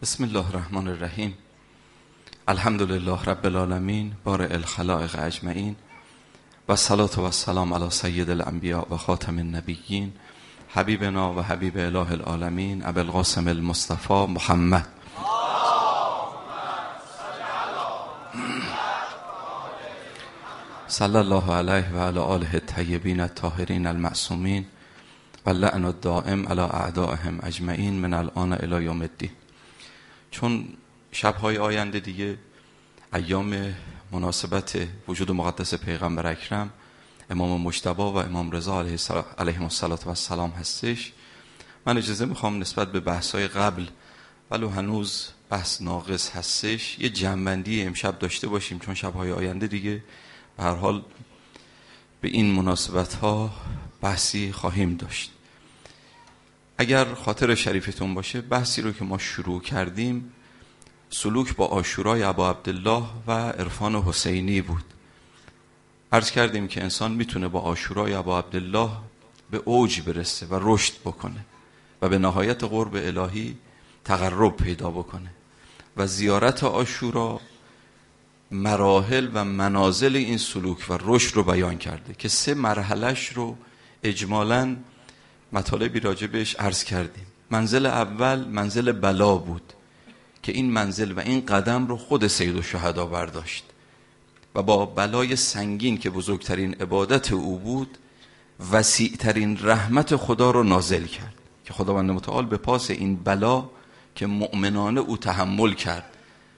بسم الله الرحمن الرحیم. الحمد لله رب العالمین بارئ الخلائق اجمعین و الصلاة و السلام علی سید الانبیاء و خاتم النبیین حبیبنا و حبیب اله العالمین ابی القاسم المصطفى محمد. صلی الله علیه و علی آله الطیبین الطاهرین المعصومین و اللعن الدائم علی اعدائهم اجمعین من الآن الی یوم الدین. چون شب‌های آینده دیگه ایام مناسبت وجود مقدس پیغمبر اکرم امام مجتبی و امام رضا علیهم السلام هستش، من اجازه میخوام نسبت به بحث‌های قبل ولو هنوز بحث ناقص هستش یه جمع‌بندی امشب داشته باشیم، چون شب‌های آینده دیگه به هر حال به این مناسبت‌ها بحثی خواهیم داشت. اگر خاطر شریفتون باشه بحثی رو که ما شروع کردیم سلوک با عاشورای ابا عبدالله و عرفان حسینی بود. عرض کردیم که انسان میتونه با عاشورای ابا عبدالله به اوج برسه و رشد بکنه و به نهایت قرب الهی تقرب پیدا بکنه و زیارت عاشورا مراحل و منازل این سلوک و رشد رو بیان کرده که 3 مرحلهش رو اجمالاً مطالبی راجبش عرض کردیم. منزل اول منزل بلا بود که این منزل و این قدم رو خود سید الشهدا برداشت و با بلای سنگین که بزرگترین عبادت او بود وسیعترین رحمت خدا رو نازل کرد که خداوند متعال به پاس این بلا که مؤمنانه او تحمل کرد،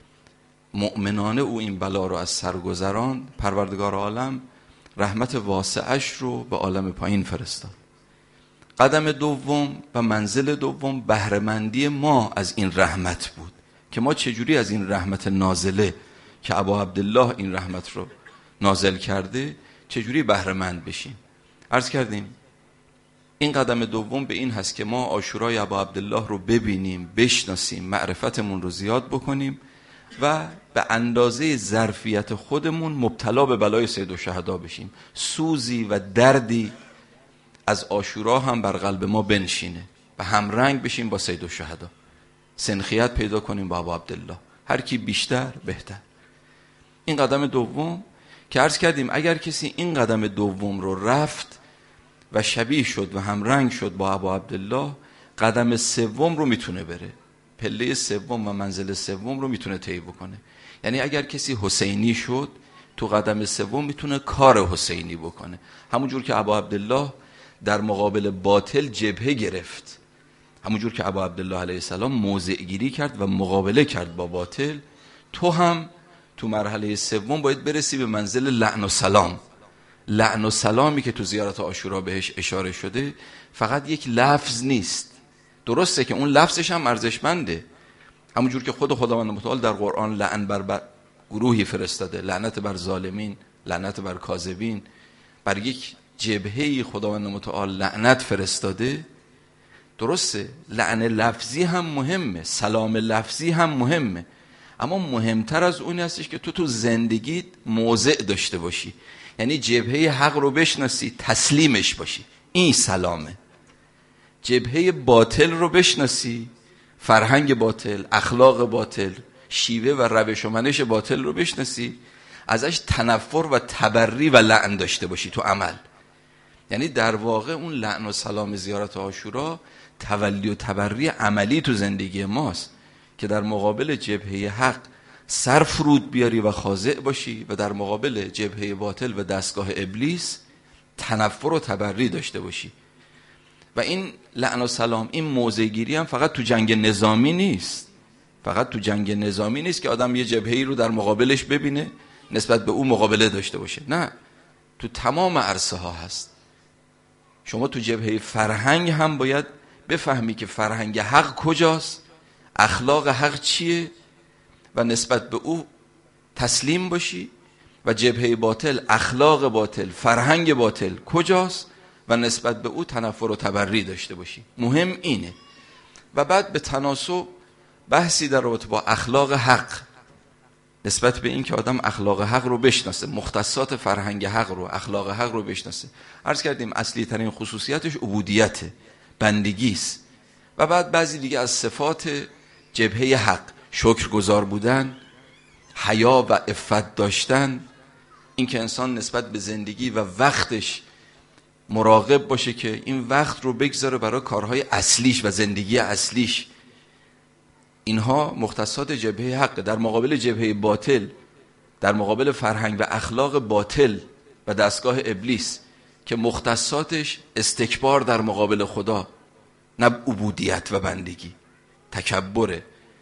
مؤمنانه او این بلا رو از سر گذراند، پروردگار عالم رحمت واسعش رو به عالم پایین فرستاد. قدم دوم و منزل دوم بهره‌مندی ما از این رحمت بود که ما چجوری از این رحمت نازله که ابا عبدالله این رحمت رو نازل کرده چجوری بهره‌مند بشیم. عرض کردیم این قدم دوم به این هست که ما عاشورای ابا عبدالله رو ببینیم، بشناسیم، معرفتمون رو زیاد بکنیم و به اندازه ظرفیت خودمون مبتلا به بلای سید الشهدا بشیم، سوزی و دردی از عاشورا هم بر قلب ما بنشینه و همرنگ بشیم با سید الشهدا، سنخیت پیدا کنیم با ابا عبدالله، هر کی بیشتر بهتر. این قدم دوم که عرض کردیم اگر کسی این قدم دوم رو رفت و شبیه شد و همرنگ شد با ابا عبدالله، قدم سوم رو میتونه بره، پله سوم و منزل سوم رو میتونه طی بکنه. یعنی اگر کسی حسینی شد تو قدم سوم میتونه کار حسینی بکنه، همونجور که ابا عبدالله در مقابل باطل جبهه گرفت، همونجور که ابا عبدالله علیه السلام موضع گیری کرد و مقابله کرد با باطل، تو هم تو مرحله سوم باید برسی به منزل لعن و سلام. لعن و سلامی که تو زیارت عاشورا بهش اشاره شده فقط یک لفظ نیست، درسته که اون لفظش هم ارزشمنده، همونجور که خداوند متعال در قرآن لعن بر گروهی فرستاده، لعنت بر ظالمین، لعنت بر کاذبین، بر یک جبهه‌ای خداوند متعال لعنت فرستاده. درسته لعن لفظی هم مهمه، سلام لفظی هم مهمه، اما مهمتر از اون هستش که تو زندگیت موضع داشته باشی، یعنی جبهه حق رو بشناسی، تسلیمش باشی، این سلامه. جبهه باطل رو بشناسی، فرهنگ باطل، اخلاق باطل، شیوه و روش و منش باطل رو بشناسی، ازش تنفر و تبری و لعن داشته باشی تو عمل. یعنی در واقع اون لعن و سلام زیارت عاشورا تولی و تبری عملی تو زندگی ماست که در مقابل جبهه حق سر فرود بیاری و خاضع باشی و در مقابل جبهه باطل و دستگاه ابلیس تنفر و تبری داشته باشی. و این لعن و سلام، این موضع گیری هم فقط تو جنگ نظامی نیست، فقط تو جنگ نظامی نیست که آدم یه جبهه‌ای رو در مقابلش ببینه نسبت به او مقابله داشته باشه، نه، تو تمام عرصه ها هست. شما تو جبهه فرهنگ هم باید بفهمی که فرهنگ حق کجاست، اخلاق حق چیه و نسبت به او تسلیم باشی، و جبهه باطل، اخلاق باطل، فرهنگ باطل کجاست و نسبت به او تنفر و تبری داشته باشی. مهم اینه. و بعد به تناسب بحثی در رابطه با اخلاق حق، نسبت به این که آدم اخلاق حق رو بشناسه، مختصات فرهنگ حق رو، اخلاق حق رو بشناسه. عرض کردیم اصلی ترین خصوصیتش عبودیته، بندگیست. و بعد بعضی دیگه از صفات جبهه حق شکرگزار بودن، حیا و عفت داشتن، این که انسان نسبت به زندگی و وقتش مراقب باشه که این وقت رو بگذاره برای کارهای اصلیش و زندگی اصلیش، اینها مختصات جبهه حق. در مقابل جبهه باطل، در مقابل فرهنگ و اخلاق باطل و دستگاه ابلیس که مختصاتش استکبار در مقابل خدا، نه عبودیت و بندگی، تکبر،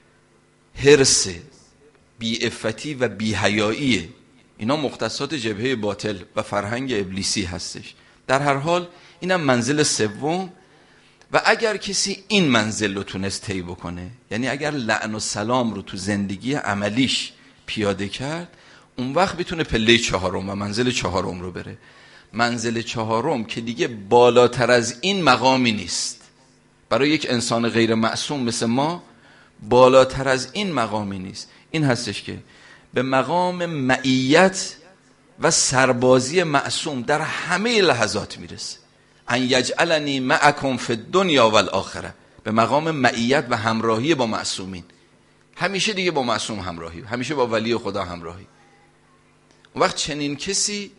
حرص، بی‌عفتی و بی‌حیایی، اینا مختصات جبهه باطل و فرهنگ ابلیسی هستش. در هر حال اینم منزل سوم. و اگر کسی این منزل رو تونست طی بکنه، یعنی اگر لعن و سلام رو تو زندگی عملیش پیاده کرد، اون وقت میتونه پله چهارم و منزل چهارم رو بره. منزل چهارم که دیگه بالاتر از این مقامی نیست برای یک انسان غیر معصوم مثل ما، بالاتر از این مقامی نیست. این هستش که به مقام معیت و سربازی معصوم در همه لحظات میرسه. ان یجعلنی معکم فی الدنیا والآخره، به مقام معیت و همراهی با معصومین. همیشه دیگه با معصوم همراهی، همیشه با ولی خدا همراهی. اون وقت چنین کسی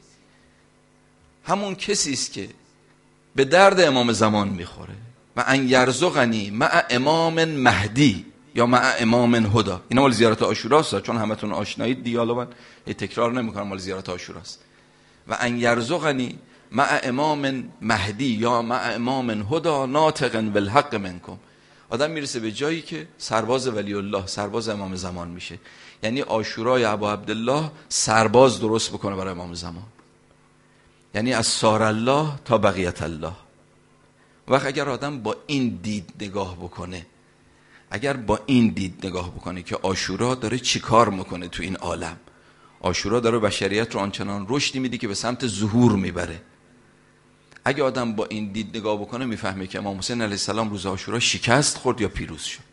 همون کسی است که به درد امام زمان میخوره. و ان یرزقنی مع امام مهدی یا مع امام هدی. اینا مال زیارت عاشوراست، چون همتون آشنایید دیگه، حالا من تکرار نمیکنم، مال زیارت عاشوراست. و ان یرزقنی مع امام مهدی یا مع امام هدی ناطق بالحق منکم. آدم میرسه به جایی که سرباز ولی الله، سرباز امام زمان میشه. یعنی عاشورای ابا عبدالله سرباز درست بکنه برای امام زمان، یعنی از سار الله تا بقیت الله. وقت اگر آدم با این دید نگاه بکنه، اگر با این دید نگاه بکنه که عاشورا داره چی کار میکنه تو این عالم، عاشورا داره بشریت رو آنچنان رشدی میده که به سمت ظهور میبره، اگه آدم با این دید نگاه بکنه میفهمه که امام حسین علیه السلام روز عاشورا شکست خورد یا پیروز شد.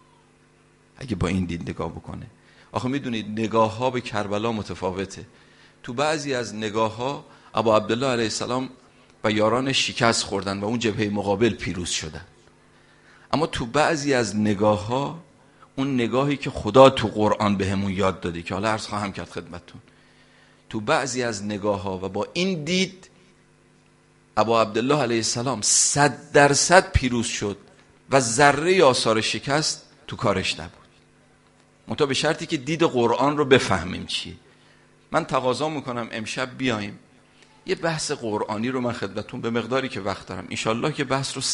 اگه با این دید نگاه بکنه. آخه میدونید نگاه ها به کربلا متفاوته. تو بعضی از نگاه ها ابا عبدالله علیه السلام و یاران شکست خوردن و اون جبهه مقابل پیروز شدن. اما تو بعضی از نگاه ها، اون نگاهی که خدا تو قرآن بهمون یاد داده که حالا عرض خواهم کرد خدمتتون، تو بعضی از نگاه ها و با این دید ابا عبدالله علیه السلام 100% پیروز شد و ذره آثار شکست تو کارش نبود. منتها به شرطی که دید قرآن رو بفهمیم چیه. من تقاضا میکنم امشب بیایم یه بحث قرآنی رو من خدمتتون به مقداری که وقت دارم، انشالله که بحث رو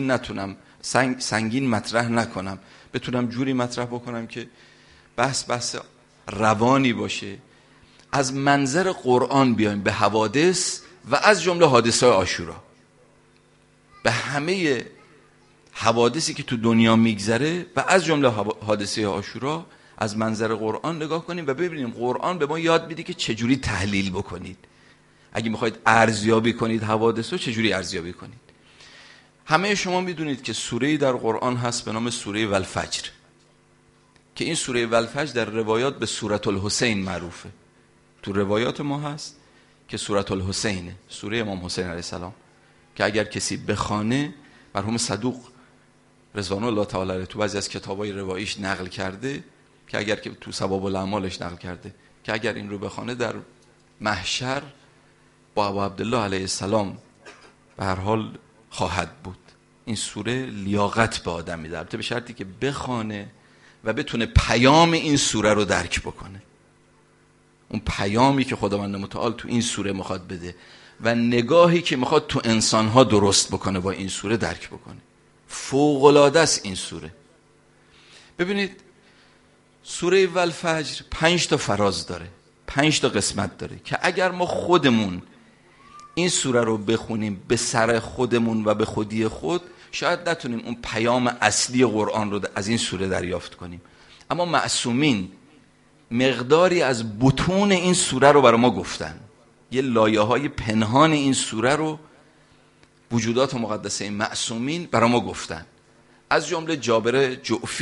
سنگین مطرح نکنم، بتونم جوری مطرح بکنم که بحث روانی باشه. از منظر قرآن بیایم به حوادث و از جمله حادثه عاشورا، به همه حوادثی که تو دنیا میگذره و از جمله حادثه عاشورا از منظر قرآن نگاه کنیم و ببینیم قرآن به ما یاد میده که چجوری تحلیل بکنید. اگه میخواید ارزیابی کنید حوادث رو، چجوری ارزیابی کنید. همه شما میدونید که سوره‌ای در قرآن هست به نام سوره والفجر، که این سوره والفجر در روایات به سورة الحسین معروفه. تو روایات ما هست که سورة الحسین، سوره امام حسین علیه السلام، که اگر کسی بخونه، مرحوم صدوق رضوان الله تعالی علیه تو بعضی از کتابای رواییش نقل کرده که اگر که تو ثواب الاعمالش نقل کرده که اگر این رو بخونه در محشر با ابو عبدالله علیه السلام به هر حال خواهد بود. این سوره لیاقت به آدم میده، البته به شرطی که بخونه و بتونه پیام این سوره رو درک بکنه، اون پیامی که خداوند متعال تو این سوره میخواد بده و نگاهی که میخواد تو انسانها درست بکنه با این سوره درک بکنه. فوق‌العاده است این سوره. ببینید سوره والفجر 5 تا فراز داره، 5 تا قسمت داره که اگر ما خودمون این سوره رو بخونیم به سر خودمون و به خودی خود، شاید نتونیم اون پیام اصلی قرآن رو از این سوره دریافت کنیم. اما معصومین مقداری از بطون این سوره رو برای ما گفتن، یه لایه‌های پنهان این سوره رو وجودات مقدسه معصومین برای ما گفتن. از جمله جابر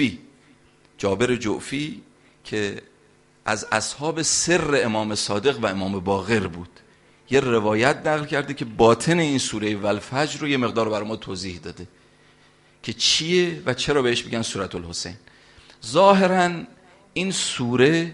جعفی که از اصحاب سر امام صادق و امام باقر بود، یه روایت نقل کرده که باطن این سوره والفجر رو یه مقدار برای ما توضیح داده که چیه و چرا بهش میگن سورة الحسین. ظاهراً این سوره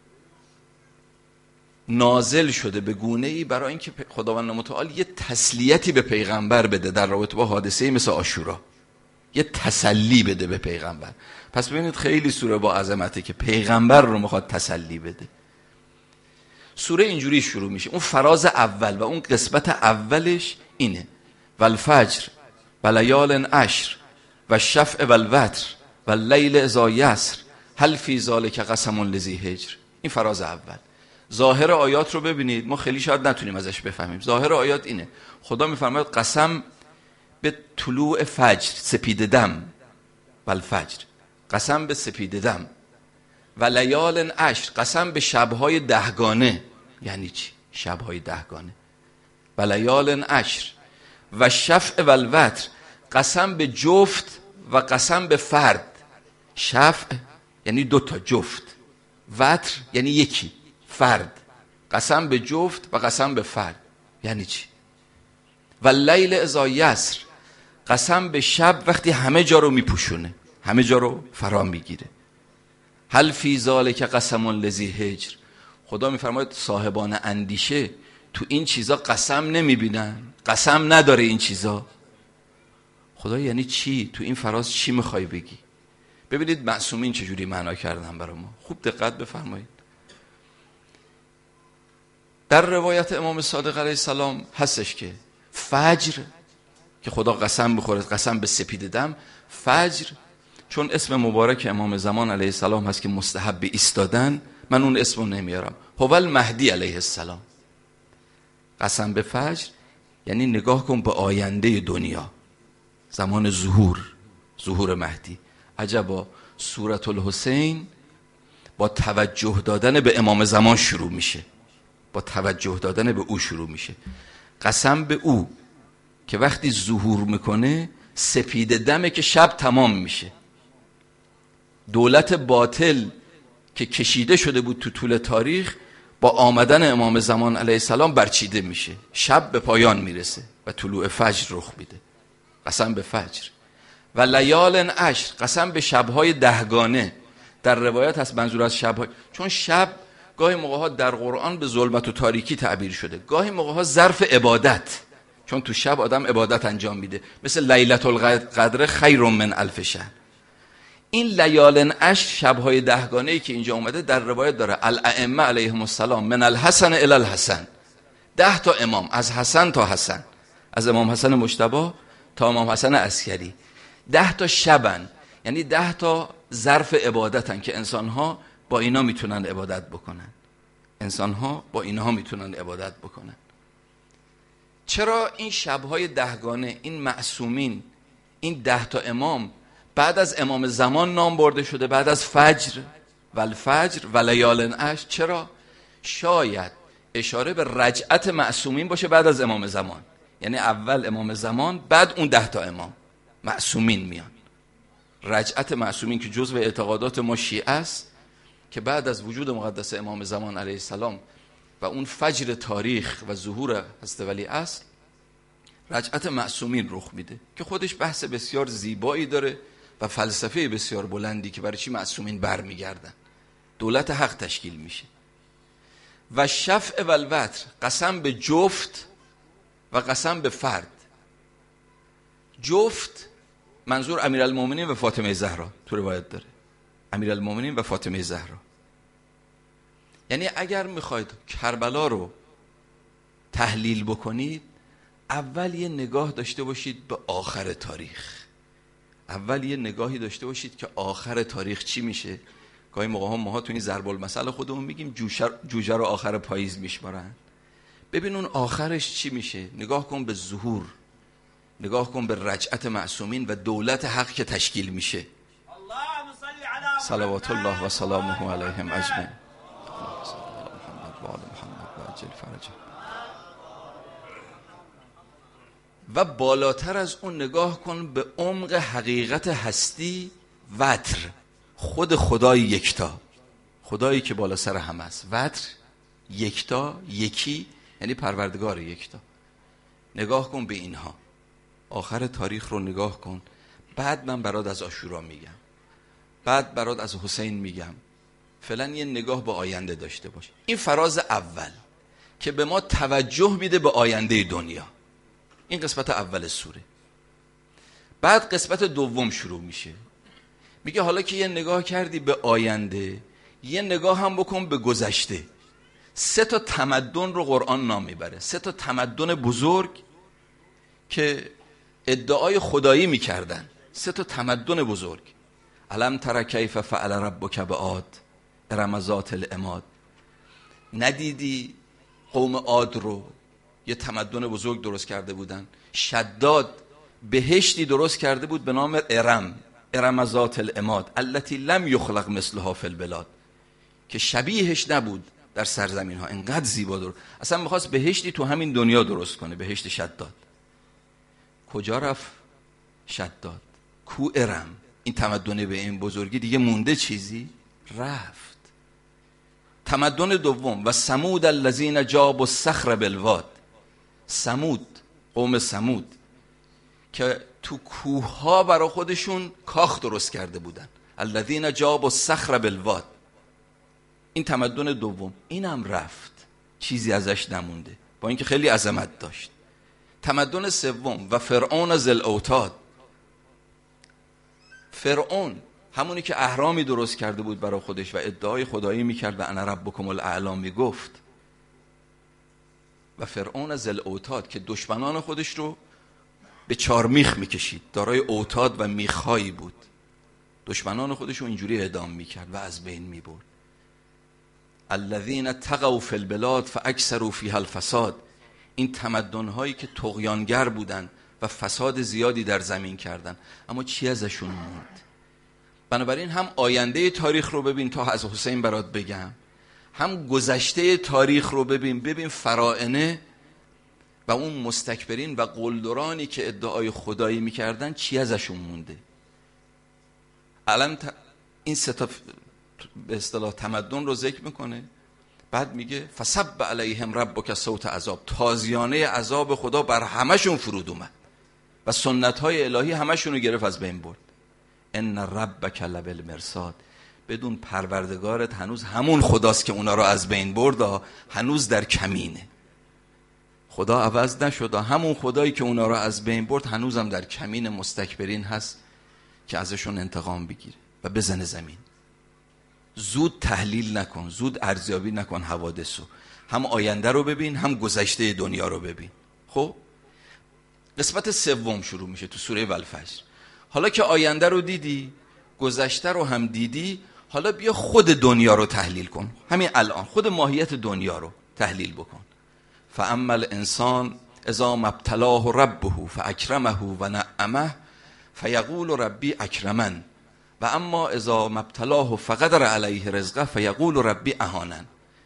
نازل شده به گونه‌ای برای اینکه خداوند متعال یه تسلیتی به پیغمبر بده در رابطه با حادثه مثل عاشورا، یه تسلی بده به پیغمبر. پس ببینید خیلی سوره با عظمته که پیغمبر رو میخواد تسلی بده. سوره اینجوری شروع میشه، اون فراز اول و اون قسمت اولش اینه: والفجر ولیال عشر والشفع والوتر واللیل اذا یسر هل فی ذلک قسم لذی حجر. این فراز اول. ظاهر آیات رو ببینید، ما خیلی شاید نتونیم ازش بفهمیم. ظاهر آیات اینه: خدا میفرماید قسم به طلوع فجر، سپید دم، والفجر، قسم به سپید دم، و لیال عشر، قسم به شبهای دهگانه. یعنی چی شبهای دهگانه؟ و لیال عشر و شفع و الوتر، قسم به جفت و قسم به فرد. شفع یعنی دوتا جفت، وتر یعنی یکی فرد. قسم به جفت و قسم به فرد. یعنی چی؟ و لیل اذا یسر، قسم به شب وقتی همه جا رو میپوشونه، همه جا رو فرا میگیره. هل فی ذلک قسم لذی حجر، خدا میفرماید صاحبان اندیشه تو این چیزا قسم نمیبینن، قسم نداره این چیزا. خدا یعنی چی؟ تو این فراز چی میخوای بگی؟ ببینید معصومین چجوری معنا کردن برای ما، خوب دقت بفرمایید. در روایت امام صادق علیه السلام هستش که فجر که خدا قسم بخوره، قسم به سپید دم. فجر چون اسم مبارک امام زمان علیه السلام هست که مستحب ایستادن، من اون اسمو نمیارم. هو المهدی علیه السلام. قسم به فجر یعنی نگاه کن به آینده دنیا، زمان ظهور مهدی. عجبا، سورة الحسین با توجه دادن به امام زمان شروع میشه، با توجه دادن به او شروع میشه. قسم به او که وقتی ظهور میکنه سپید دمه که شب تمام میشه. دولت باطل که کشیده شده بود تو طول تاریخ با آمدن امام زمان علیه السلام برچیده میشه، شب به پایان میرسه و طلوع فجر رخ میده. قسم به فجر. و لیال عشر، قسم به شبهای دهگانه. در روایت هست منظور از شبهای، چون شب گاهی موقع‌ها در قرآن به ظلمت و تاریکی تعبیر شده، گاهی موقع‌ها ظرف عبادت، چون تو شب آدم عبادت انجام میده، مثل لیلة القدر خیر من الف شهر. این لیال عشر، شبهای دهگانه‌ای که اینجا اومده در روایت داره الائمه علیهم السلام من الحسن الی الحسن، 10 تا امام، از حسن تا حسن، از امام حسن مجتبی تا امام حسن عسکری، 10 تا شبن، یعنی 10 تا ظرف عبادتن که انسان‌ها با اینا میتونن عبادت بکنن. انسان‌ها با اینها میتونن عبادت بکنن. چرا این شب‌های دهگانه، این معصومین، این 10 تا امام بعد از امام زمان نام برده شده، بعد از فجر و الفجر و لیال عشر؟ چرا؟ شاید اشاره به رجعت معصومین باشه بعد از امام زمان، یعنی اول امام زمان بعد اون 10 تا امام معصومین میان. رجعت معصومین که جزو اعتقادات ما شیعه است، که بعد از وجود مقدس امام زمان علیه السلام و اون فجر تاریخ و ظهور حضرت ولی اصل، رجعت معصومین رخ میده که خودش بحث بسیار زیبایی داره و فلسفه بسیار بلندی که برای چی معصومین برمیگردن. دولت حق تشکیل میشه. و شفع و الوتر، قسم به جفت و قسم به فرد. جفت منظور امیرالمومنین و فاطمه زهرا تو روایت داره، امیرالمومنین و فاطمه زهرا. یعنی اگر میخواید کربلا رو تحلیل بکنید، اول یه نگاه داشته باشید به آخر تاریخ، اول یه نگاهی داشته باشید که آخر تاریخ چی میشه. گاهی موقع ها ماها تو این ضرب المثل خودمون میگیم جوجه رو آخر پاییز میشمارن. ببین اون آخرش چی میشه، نگاه کن به ظهور، نگاه کن به رجعت معصومین و دولت حق که تشکیل میشه. صلوات الله و سلامه علیهم اجمعین. و بالاتر از اون نگاه کن به عمق حقیقت هستی، وتر، خود خدای یکتا، خدایی که بالا سر همه است. وتر یکتا، یکی، یعنی پروردگار یکتا. نگاه کن به اینها، آخر تاریخ رو نگاه کن. بعد من برات از عاشورا میگم. بعد برات از حسین میگم. فعلا یه نگاه به آینده داشته باش. این فراز اول که به ما توجه میده به آینده دنیا، این قسمت اول سوره. بعد قسمت دوم شروع میشه، میگه حالا که یه نگاه کردی به آینده، یه نگاه هم بکن به گذشته. 3 تمدن رو قرآن نام میبره، 3 تمدن بزرگ که ادعای خدایی میکردن. 3 تمدن بزرگ. الم تر کیف فعل ربک بعاد ارم ذات العماد. ندیدی قوم عاد رو؟ یه تمدن بزرگ درست کرده بودن. شداد بهشتی درست کرده بود به نام ارم ذات العماد التي لم یخلق مثلها فی البلاد، که شبیهش نبود در سرزمین ها. اینقدر زیبا درست، اصلا میخواست بهشتی تو همین دنیا درست کنه، بهشت شداد. کجا رفت شداد؟ کو ارم؟ این تمدن به این بزرگی دیگه مونده چیزی؟ رفت. تمدن دوم و ثمود الذین جابوا الصخر بالواد. ثمود، قوم ثمود که تو کوه ها برای خودشون کاخ درست کرده بودن. الذین جابوا الصخر بالواد. این تمدن دوم، اینم رفت، چیزی ازش نمونده، با اینکه خیلی عظمت داشت. تمدن سوم و فرعون ذی الاوتاد. فرعون همونی که اهرامی درست کرده بود برای خودش و ادعای خدایی میکرد و انا ربکم الاعلی میگفت. و فرعون ذی الاوتاد که دشمنان خودش رو به 4 میخ میکشید، دارای اوتاد و میخهایی بود. دشمنان خودش رو اینجوری اعدام میکرد و از بین میبرد. الذین طغوا فی البلاد فاکثروا فیها الفساد. این تمدن‌هایی که طغیانگر بودن و فساد زیادی در زمین کردن، اما چی ازشون موند؟ بنابراین هم آینده تاریخ رو ببین تا از حسین برات بگم، هم گذشته تاریخ رو ببین فراعنه و اون مستکبرین و قلدرانی که ادعای خدایی میکردن چی ازشون مونده. این 3 به اصطلاح تمدن رو ذکر میکنه. بعد میگه فصب علیهم ربک صوت عذاب. تازیانه عذاب خدا بر همشون فرود اومد و سنت‌های الهی همشون رو گرفت، از بین برد. ان ربک لبالمرصاد. بدون پروردگارت هنوز همون خداست که اونا رو از بین برد، هنوز در کمینه. خدا عوض نشد، همون خدایی که اونا رو از بین برد هنوزم در کمین مستکبرین هست که ازشون انتقام بگیره و بزنه زمین. زود تحلیل نکن، زود ارزیابی نکن حوادثو، هم آینده رو ببین هم گذشته دنیا رو ببین. خب قسمت سوم شروع میشه تو سوره والفجر. حالا که آینده رو دیدی، گذشته رو هم دیدی، حالا بیا خود دنیا رو تحلیل کن. همین الان خود ماهیت دنیا رو تحلیل بکن. فاما الانسان اذا ما ابتلاه ربه فاکرمه و نعمه فیقول ربی اکرمن و اما اذا ما ابتلاه فقدر علیه رزقه فیقول ربی اهانن.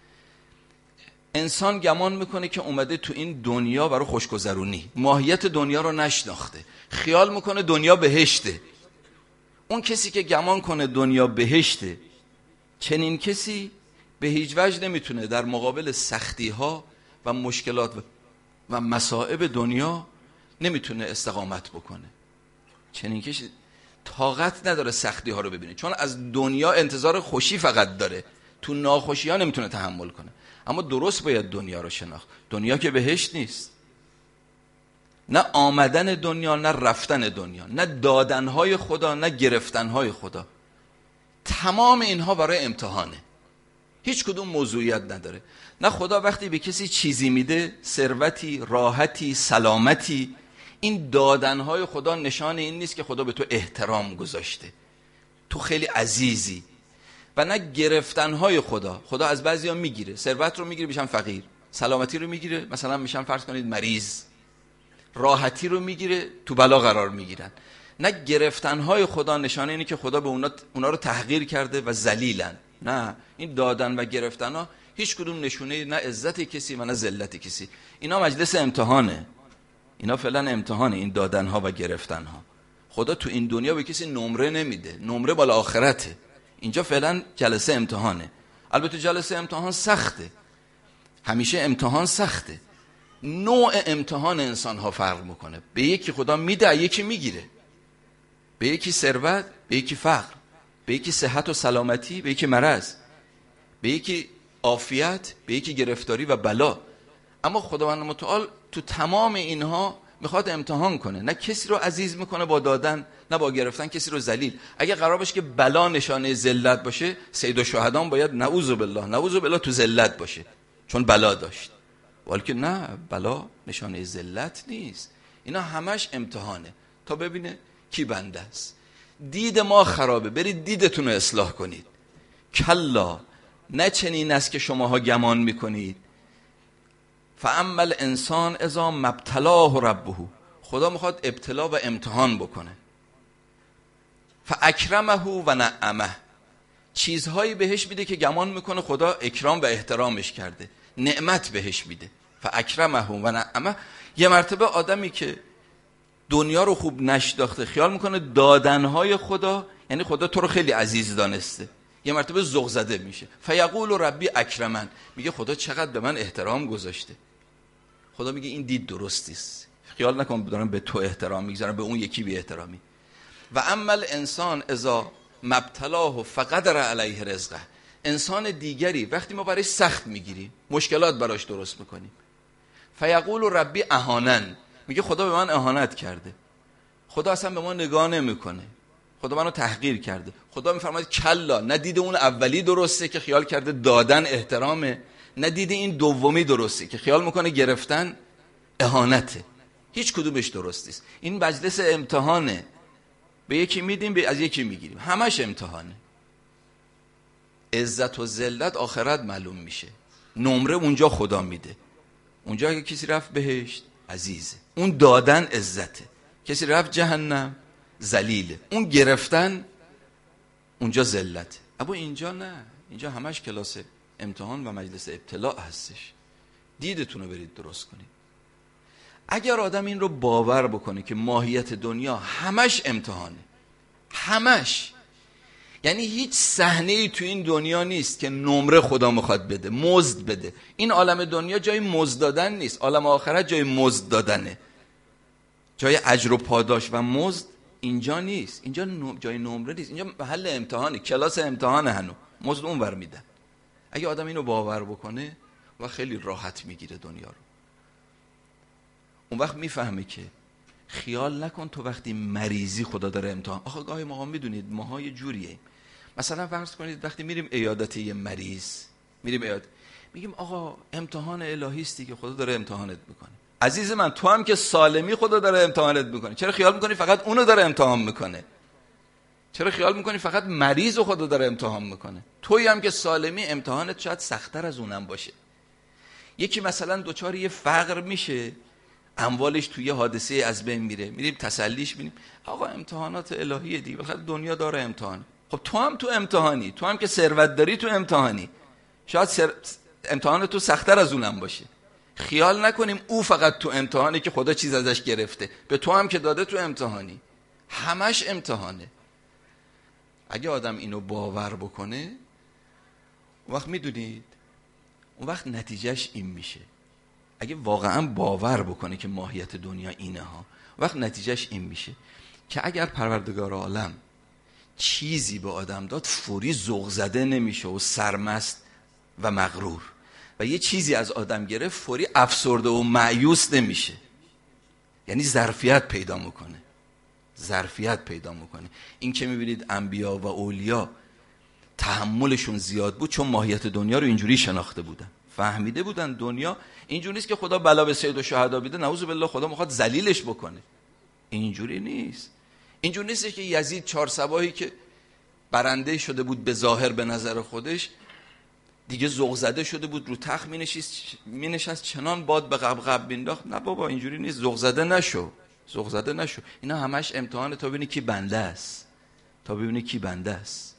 انسان گمان میکنه که اومده تو این دنیا برای خوشگذرونی، ماهیت دنیا رو نشناخته، خیال میکنه دنیا بهشته. اون کسی که گمان کنه دنیا بهشته، چنین کسی به هیچ وجه نمیتونه در مقابل سختی ها و مشکلات و مصائب دنیا نمیتونه استقامت بکنه. چنین کسی طاقت نداره سختی ها رو ببینه، چون از دنیا انتظار خوشی فقط داره، تو ناخوشی ها نمیتونه تحمل کنه. اما درست باید دنیا رو شناخت. دنیا که بهشت نیست، نه آمدن دنیا نه رفتن دنیا، نه دادنهای خدا نه گرفتنهای خدا. تمام اینها برای امتحانه، هیچ کدوم موضوعیت نداره. نه خدا وقتی به کسی چیزی میده، ثروتی، راحتی، سلامتی، این دادنهای خدا نشان این نیست که خدا به تو احترام گذاشته، تو خیلی عزیزی. و نه گرفتنهای خدا از بعضیا میگیره، ثروت رو میگیره میشن فقیر، سلامتی رو میگیره مثلا میشن فرض کنید مریض، راحتی رو میگیره تو بلا قرار میگیرن. نه گرفتنهای خدا نشانه اینه که خدا به اونا رو تحقیر کرده و ذلیلن. نه، این دادن و گرفتنها هیچ کدوم نشونه نه عزت کسی و نه ذلت کسی. اینا مجلس امتحانه، اینا فعلا امتحانه، این دادنها و گرفتنها. خدا تو این دنیا به کسی نمره نمیده، نمره بالا آخرته. اینجا فعلا جلسه امتحانه. البته جلسه امتحان سخته، همیشه امتحان سخته. نوع امتحان انسان ها فرق میکنه. به یکی خدا میده، یکی میگیره. به یکی ثروت، به یکی فقر. به یکی صحت و سلامتی، به یکی مرض، به یکی عافیت، به یکی گرفتاری و بلا. اما خداوند متعال تو تمام اینها میخواد امتحان کنه. نه کسی رو عزیز میکنه با دادن، نه با گرفتن کسی رو ذلیل. اگه قرار باشه که بلا نشانه ذلت باشه، سید الشهدان باید نعوذ بالله تو ذلت باشه، چون بلا داشت. ولی نه، بلا نشانه ذلت نیست. اینا همش امتحانه تا ببینه کی بنده است. دید ما خرابه، برید دیدتون رو اصلاح کنید. کلا، نه چنین است که شماها گمان میکنید. فاما الانسان اذا ما ابتلاه ربه، خدا میخواد ابتلا و امتحان بکنه. فاکرمه و نعمه، چیزهایی بهش میده که گمان میکنه خدا اکرام و احترامش کرده، نعمت بهش میده. فاکرمه و نعمه. یه مرتبه آدمی که دنیا رو خوب نشناخته خیال میکنه دادنهای خدا یعنی خدا تو رو خیلی عزیز دانسته، یه مرتبه ذوق زده میشه. فیقول ربی اکرمن، میگه خدا چقدر به من احترام گذاشته. خدا میگه این دید درست است، خیال نکن دارم به تو احترام میگذارم، به اون یکی بی احترامی. و اما الانسان اذا ما ابتلاه فقدر علیه رزقه، انسان دیگری وقتی ما برای سخت میگیریم، مشکلات براش درست میکنیم، فیقول ربی اهانن، میگه خدا به من اهانت کرده، خدا اصلا به ما نگاه نمیکنه، خدا منو تحقیر کرده. خدا میفرماید کلا، نه دید اون اولی درسته که خیال کرده دادن احترامه، نه دید این دومی درسته که خیال میکنه گرفتن اهانته. هیچ کدومش درست نیست. این مجلس امتحانه، به یکی میدیم از یکی میگیریم، همش امتحانه. عزت و ذلت آخرت معلوم میشه، نمره اونجا خدا میده. اونجا که کسی رفت بهشت عزیزه، اون دادن عزته. کسی رفت جهنم ذلیله، اون گرفتن اونجا ذلت. اما اینجا نه، اینجا همش کلاس امتحان و مجلس ابتلاء هستش. دیدتون رو برید درست کنید. اگر آدم این رو باور بکنه که ماهیت دنیا همش امتحانه، همش، یعنی هیچ صحنه‌ای تو این دنیا نیست که نمره خدا میخواد بده، مزد بده. این عالم دنیا جای مزد دادن نیست، عالم آخرت جای مزد دادنه، جای اجر و پاداش و مزد اینجا نیست. اینجا جای نمره نیست، اینجا محل امتحانه، کلاس امتحانه. هنو مزد اونور میدن. اگه آدم اینو باور بکنه و خیلی راحت میگیره دنیا رو. اون وقت میفهمه که خیال نکن تو وقتی مریضی خدا داره امتحان. آخه گاهی موقع میدونید ماها یه جوریه، مثلا فرض کنید وقتی میریم عیادت یه مریض، میریم عیادت، میگیم آقا امتحان الهی است که خدا داره امتحانت میکنه. عزیز من، تو هم که سالمی خدا داره امتحانت میکنه. چرا خیال میکنی فقط اونو داره امتحان میکنه؟ چرا خیال میکنی فقط مریض رو خدا داره امتحان میکنه؟ تویی هم که سالمی امتحانت شاید سخت‌تر از اونم باشه. یکی مثلا دوچار یه فقر میشه، اموالش توی حادثه از بین میره، میریم تسلیش می‌بینیم آقا امتحانات الهیه دیگه، بالاخره دنیا داره امتحان. خب تو هم تو امتحانی، تو هم که ثروت داری تو امتحانی، شاید امتحان تو سخت‌تر از اونم باشه. خیال نکنیم او فقط تو امتحانی که خدا چیز ازش گرفته، به تو هم که داده تو امتحانی، همش امتحانه. اگه آدم اینو باور بکنه، اون وقت میدونید اون وقت نتیجهش این میشه. اگه واقعا باور بکنه که ماهیت دنیا اینه ها، وقت نتیجهش این میشه که اگر پروردگار عالم چیزی به آدم داد، فوری ذوق زده نمیشه و سرمست و مغرور، و یه چیزی از آدم گرفت فوری افسرده و مایوس نمیشه. یعنی ظرفیت پیدا میکنه، ظرفیت پیدا میکنه. این که میبینید انبیا و اولیا تحملشون زیاد بود، چون ماهیت دنیا رو اینجوری شناخته بودن، فهمیده بودن دنیا اینجوری نیست که خدا بلا به سید الشهدا بیده نعوذ بالله خدا میخواد ذلیلش بکنه. اینجوری نیست. اینجوری نیست که یزید چهارسباهی که برنده شده بود به ظاهر به نظر خودش، دیگه ذوق زده شده بود، رو تخت مینشست چنان باد به قبقب بینداخت. نه بابا اینجوری نیست. ذوق زده نشو، ذوق زده نشو. اینا همش امتحانه تا ببینی کی بنده است، تا ببینی کی بنده است.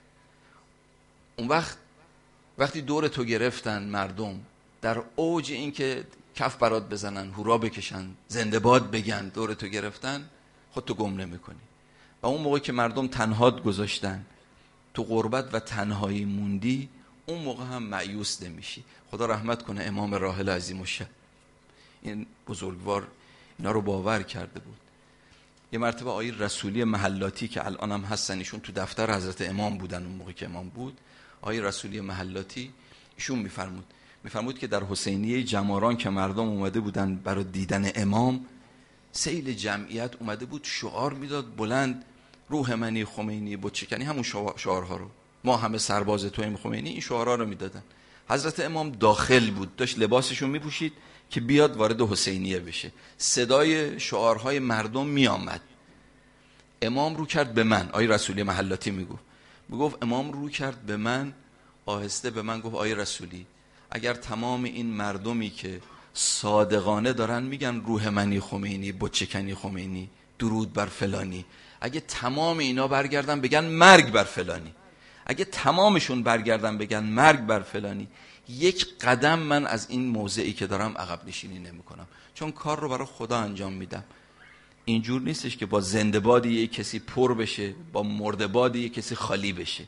اون وقتی دور تو گرفتن مردم، در اوج این که کف برات بزنن، هورا بکشن، زنده باد بگن، دور تو گرفتن، خودتو گم نمی‌کنی. و اون موقع که مردم تنهات گذاشتن، تو غربت و تنهایی موندی، اون موقع هم مایوس نمیشی. خدا رحمت کنه امام راحل عظیم الشأن، این بزرگوار اینا رو باور کرده بود. یه مرتبه آقای رسولی محلاتی که الان هم هستن، ایشون تو دفتر حضرت امام بودن اون موقع که امام بود، آقای رسولی محلاتی، ایشون میفرمود که در حسینیه جماران که مردم اومده بودن برای دیدن امام، سیل جمعیت اومده بود شعار میداد بلند، روح منی خمینی بتشکنی، همون شعارها رو، ما همه سرباز تویم خمینی، این شعارها رو میدادن. حضرت امام داخل بود، داشت لباسشو میپوشید که بیاد وارد حسینیه بشه، صدای شعارهای مردم میآمد. امام رو کرد به من، آقای رسولی محلاتی میگفت امام رو کرد به من، آهسته به من گفت آقای رسولی، اگر تمام این مردمی که صادقانه دارن میگن روح منی خمینی بتشکنی خمینی درود بر فلانی، اگه تمام اینا برگردن بگن مرگ بر فلانی، اگه تمامشون برگردن بگن مرگ بر فلانی، یک قدم من از این موضعی که دارم عقب نشینی نمی کنم، چون کار رو برای خدا انجام میدم. اینجور نیستش که با زنده بادی یک کسی پر بشه، با مرده بادی یک کسی خالی بشه،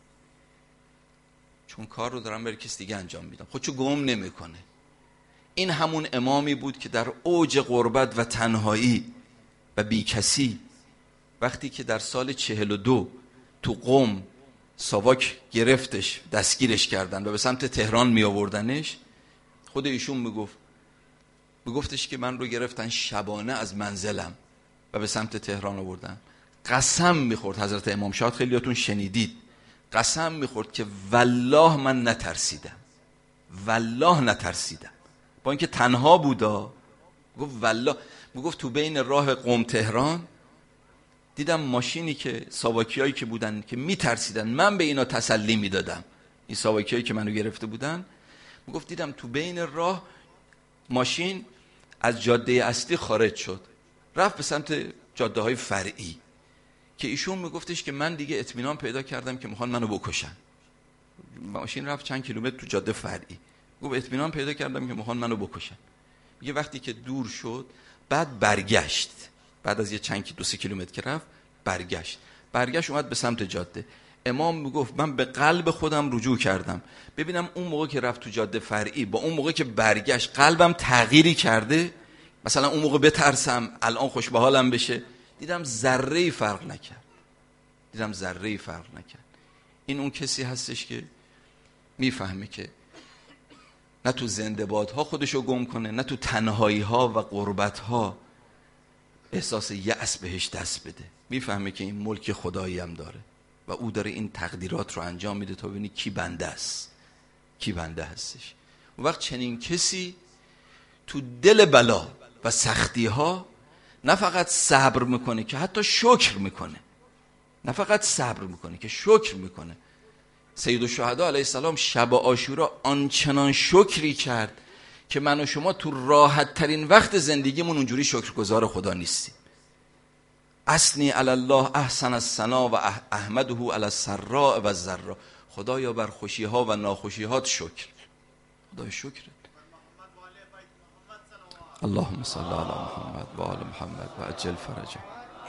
چون کار رو دارم برای کسی دیگه انجام میدم، خودشو گم نمیکنه. این همون امامی بود که در اوج غربت و تنهایی و بی کسی، وقتی که در سال 42 تو قم ساواک گرفتش، دستگیرش کردن و به سمت تهران می آوردنش، خود ایشون میگفتش که من رو گرفتن شبانه از منزلم و به سمت تهران آوردن. قسم میخورد حضرت امام، شاید خیلیاتون شنیدید، قسم میخورد که والله من نترسیدم، والله نترسیدم، با اینکه تنها بودا. گفت والله، میگفت تو بین راه قم تهران دیدم ماشینی که ساواکیایی که بودن که میترسیدن، من به اینا تسلی میدادم، این ساواکیایی که منو گرفته بودن، میگفت دیدم تو بین راه ماشین از جاده اصلی خارج شد، رفت به سمت جاده های فرعی، که ایشون میگفتش که من دیگه اطمینان پیدا کردم که میخوان منو بکشن. ماشین رفت چند کیلومتر تو جاده فرعی، گفت اطمینان پیدا کردم که میخوان منو بکشن. یه وقتی که دور شد، بعد برگشت، بعد از یه چند 2-3 کیلومتر که رفت برگشت اومد به سمت جاده. امام میگفت من به قلب خودم رجوع کردم ببینم اون موقع که رفت تو جاده فرعی با اون موقع که برگشت قلبم تغییری کرده، مثلا اون موقع بترسم الان خوش به حالم بشه، دیدم ذره‌ای فرق نکرد. این اون کسی هستش که میفهمه که نه تو زنده‌بادها خودشو گم کنه، نه تو تنهایی‌ها و غربت‌ها احساس یأس بهش دست بده. میفهمه که این ملک خدایی هم داره و او داره این تقدیرات رو انجام میده تا ببینی کی بنده است، کی بنده هستش. اون وقت چنین کسی تو دل بلا و سختی‌ها نه فقط صبر میکنه که حتی شکر میکنه، شکر میکنه. سید الشهدا علیه السلام شب عاشورا آنچنان شکری کرد که من و شما تو راحت ترین وقت زندگیمون اونجوری شکرگزار خدا نیستیم. اثنی علی الله احسن الثنا و احمده علی السراء و الضراء، خدایا بر خوشی ها و ناخوشی هات شکر. خدای شکر. اللهم صل علی محمد و آل محمد و عجل فرجه.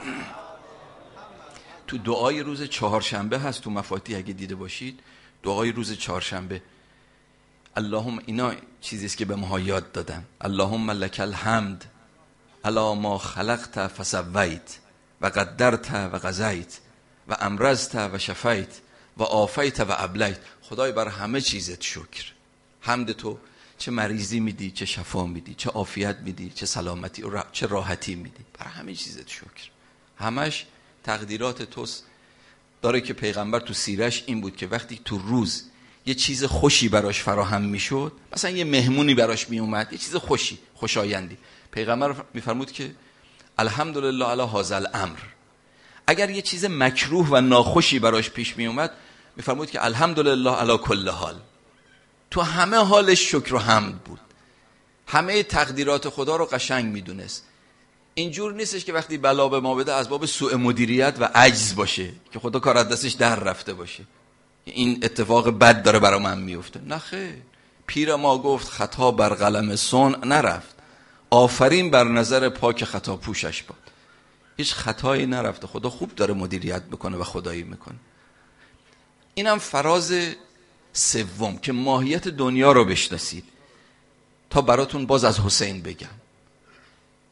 تو دعای روز چهارشنبه هست تو مفاتیح، اگه دیده باشید دعای روز چهارشنبه، اللهم، اینا چیزیست که به ما یاد دادن، اللهم لک الحمد علی ما خلقت فسویت و قدرت و قضیت و امرزت و شفیت و عافیت و ابلیت. خدای بر همه چیزت شکر. حمد تو چه مریضی میدی، چه شفا میدی، چه عافیت میدی، چه سلامتی چه راحتی میدی، بر همه چیزت شکر. همش تقدیرات توست. داره که پیغمبر تو سیرش این بود که وقتی تو روز یه چیز خوشی براش فراهم میشد، مثلا یه مهمونی براش میومد، یه چیز خوشایندی، پیغمبر میفرمود که الحمدلله علی هذا الامر. اگر یه چیز مکروه و ناخوشی براش پیش میومد، میفرمود که الحمدلله علی کل حال. تو همه حالش شکر و حمد بود، همه تقدیرات خدا رو قشنگ میدونست. اینجور نیستش که وقتی بلا به ما بده از باب سوء مدیریت و عجز باشه که خدا کار از دستش در رفته باشه، این اتفاق بد داره برای من میفته. نه خیر، پیر ما گفت خطا بر قلم صنع نرفت، آفرین بر نظر پاک خطا پوشش باد. هیچ خطایی نرفته، خدا خوب داره مدیریت میکنه و خدایی میکنه. اینم فراز سوم که ماهیت دنیا رو بشناسید. تا براتون باز از حسین بگم،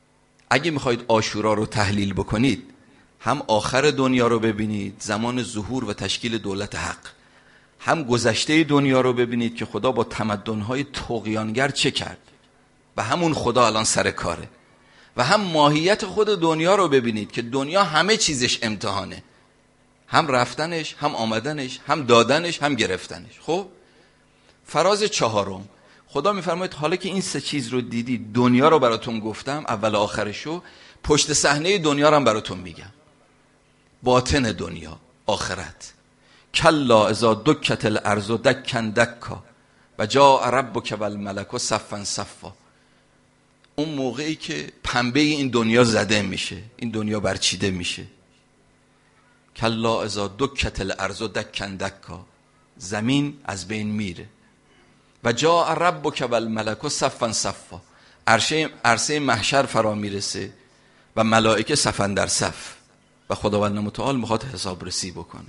اگه میخواید عاشورا رو تحلیل بکنید، هم آخر دنیا رو ببینید، زمان ظهور و تشکیل دولت حق، هم گذشته دنیا رو ببینید که خدا با تمدن‌های طغیانگر چه کرد و همون خدا الان سر کاره، و هم ماهیت خود دنیا رو ببینید که دنیا همه چیزش امتحانه، هم رفتنش، هم آمدنش، هم دادنش، هم گرفتنش. خب فراز چهارم، خدا میفرماید حالا که این سه چیز رو دیدی، دنیا رو براتون گفتم اول و آخرشو، پشت صحنه دنیا رو هم براتون میگم، باطن دنیا، آخرت. کلا اذا دکت الارض دکا دکا و جاء ربک والملک صفا صفا. اون موقعی که پنبه این دنیا زده میشه، این دنیا برچیده میشه. کلا اذا دکت الارض دکا دکا، زمین از بین میره. و جاء ربک والملک صفا صفا، عرصه محشر فرا میرسه و ملائکه صفن در صف و خداوند متعال میخواد حسابرسی بکنه.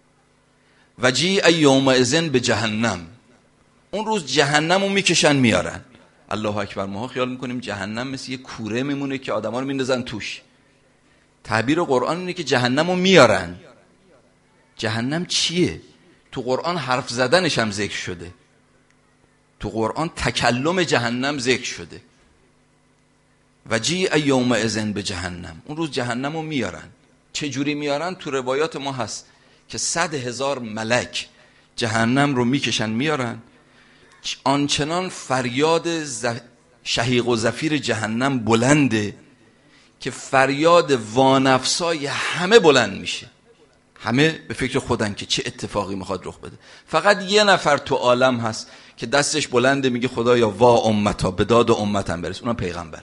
و جیء یومئذ به جهنم، اون روز جهنم رو میکشن میارن. الله اکبر. ما خیال میکنیم جهنم مثل یه کوره میمونه که آدما رو میندازن توش. تعبیر قرآن اینه که جهنم رو میارن. جهنم چیه؟ تو قرآن حرف زدنش هم ذکر شده، تو قرآن تکلم جهنم ذکر شده. و جیء یومئذ به جهنم، اون روز جهنم رو میارن. چه جوری میارن؟ تو روایات ما هست که 100,000 ملک جهنم رو میکشن میارن. آنچنان فریاد شهیق و زفیر جهنم بلنده که فریاد وانفسای همه بلند میشه. همه به فکر خودن که چه اتفاقی میخواد رخ بده. فقط یه نفر تو عالم هست که دستش بلنده میگه خدایا وا امتا، به داد امتم برس. اونم پیغمبره،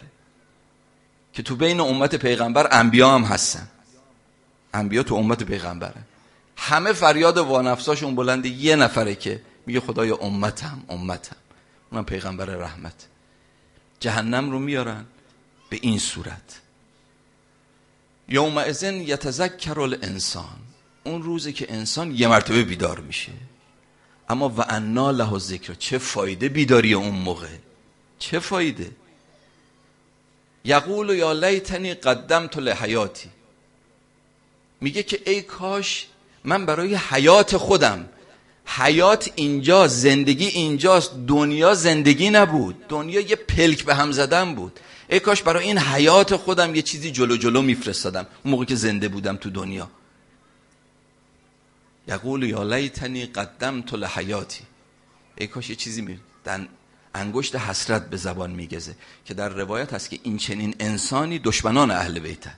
که تو بین امت پیغمبر انبیا هم هستن. انبیا تو امت پیغمبره. همه فریاد وانفساشون بلنده، یه نفره که میگه خدایا امتم. اونم پیغمبر رحمت. جهنم رو میارن به این صورت. یومئذ یتذکر الانسان، اون روزی که انسان یه مرتبه بیدار میشه. اما و انا له الذکر، چه فایده بیداری اون موقع، چه فایده. یقول یا لیتنی قدمت لحیاتی، میگه که ای کاش من برای حیات خودم، حیات اینجا، زندگی اینجاست، دنیا زندگی نبود، دنیا یه پلک به هم زدن بود. ای کاش برای این حیات خودم یه چیزی جلو میفرستادم اون موقع که زنده بودم تو دنیا. یقول یا لیتنی قدمت لحیاتی، ای کاش یه چیزی در انگشت حسرت به زبان میگزه، که در روایت هست که این چنین انسانی دشمنان اهل